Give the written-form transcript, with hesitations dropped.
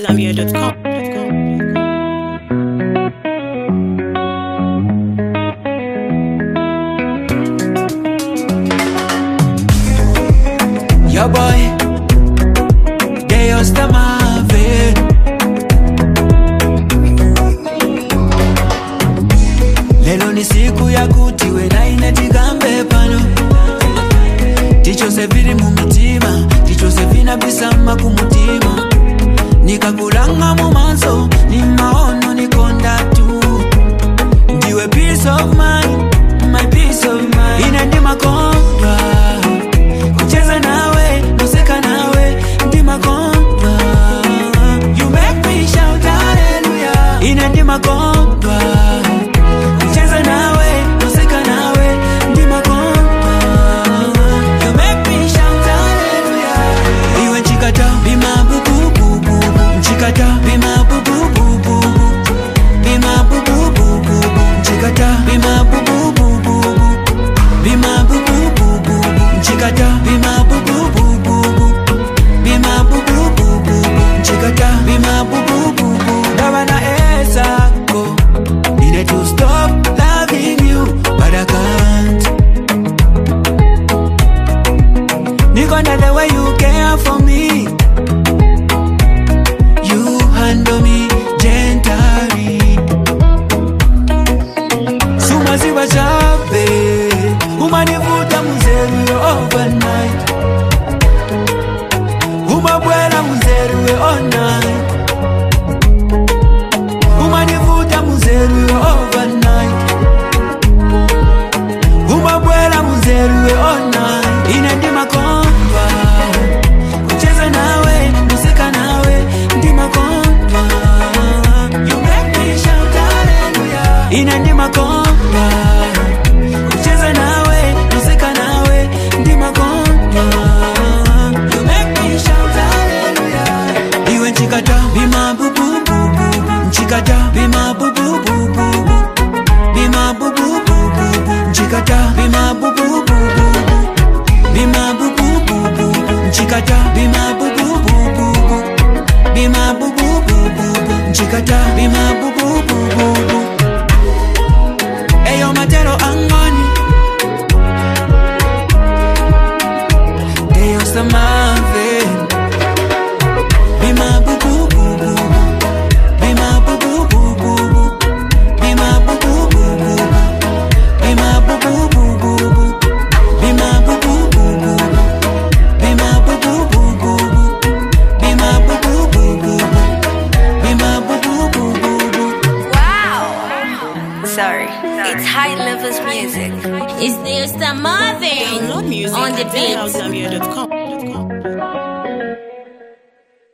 DajahZambia.com. Yo boy, Deus Tamave. Lelo ni siku ya kutiwe na inetigambe pano. Tichose viri mumitima, tichose vina bisama kumutima. Nikakulanga mumanso, ni maono ni konda tu. Ndiwe peace of mind, my peace of mind. Inandima konda, kucheza nawe, noseka nawe, ndima konda. You make me shout hallelujah. Inandima konda, kucheza nawe, noseka nawe, ndima konda. You make me shout hallelujah. Iwe chikata, bima bubu bubu. Chikata, bima bubu bubu. Bima bubu bubu. Chikata, bima bubu bubu. Bima bubu bubu. Chikata, bima bubu bubu. Bima bubu bubu. Chikata, bima bubu bubu. Davana esako. Need to stop loving you, but I can't. Nikonda the way you care for me. You handle me gently. Sumaziba chape, umanivuta muzeru overnight. Umabwela muzeru all night. Umanivuta muzeru overnight. Umabwela muzeru all night. Inandima konda, kucheza nawe, noseka nawe, ndima konda. You make me shout hallelujah. Inandima konda, kucheza nawe, noseka nawe, ndima konda. You make me shout hallelujah. Iwe chikata, bima bubu bubu. Chikata, bima bubu bubu. Bima bubu bubu. Chikata, bima bubu bubu. Bima bubu bubu. Chikata, bima bubu bubu. Bima bubu bubu. Chikata, bima bubu bubu. Eyo matero angani. Deus Tamave. Bima bubu bubu. Bima bubu bubu. Bima bubu bubu. Bima bubu bubu. Bima bubu bubu. Bima bubu bubu. Bima bubu bubu. Bima bubu bubu. Wow! Sorry, it's high levels music. It's Deus Tamave Download music on the at beat. DajahZambia.com.